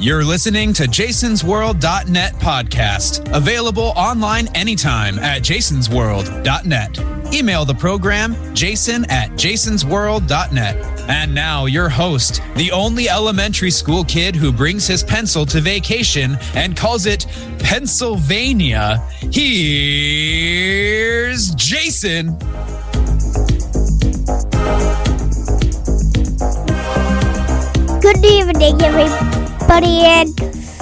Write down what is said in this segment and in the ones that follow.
You're listening to jasonsworld.net podcast, available online anytime at jasonsworld.net. Email the program, jason@jasonsworld.net. And now your host, the only elementary school kid who brings his pencil to vacation and calls it Pennsylvania. Here's Jason. Good evening, everybody, and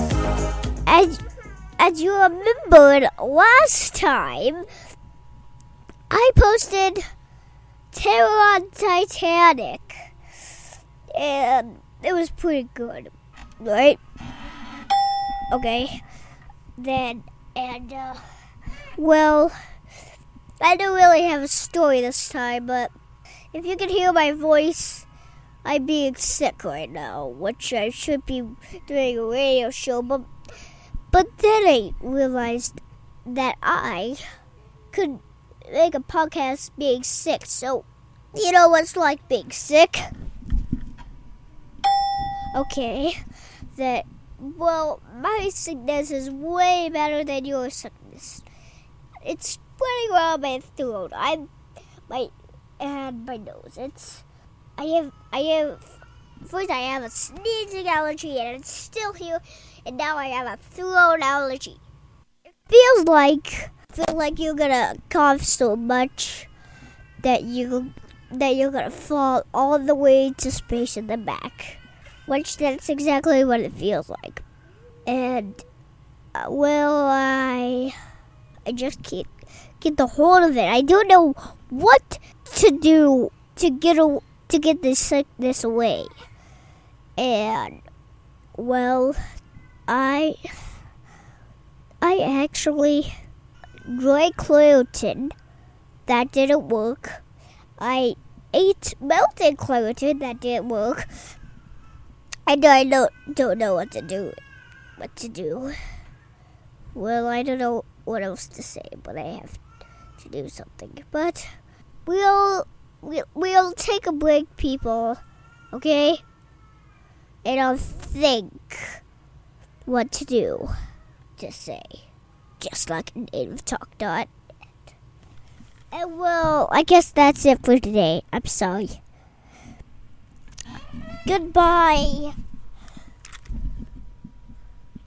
as you remembered last time, I posted Terror on Titanic, and it was pretty good, right? Okay, then, well, I don't really have a story this time, but if you can hear my voice, I'm being sick right now, which I should be doing a radio show, but then I realized that I could make a podcast being sick, so you know what's like being sick? Okay, my sickness is way better than your sickness. It's spreading around my throat, my nose. I have a sneezing allergy, and it's still here, and now I have a throat allergy. It feels like you're gonna cough so much that you're gonna fall all the way to space in the back, which that's exactly what it feels like. And I just can't get the hold of it. I don't know what to do to get this sickness away. And I actually drank Claritin. That didn't work. I ate melted Claritin. That didn't work. And I don't know what to do. Well, I don't know what else to say, but I have to do something. But we'll take a break, people, okay? And I'll think what to do to say, just like Native Talk.net. And I guess that's it for today. I'm sorry. Goodbye.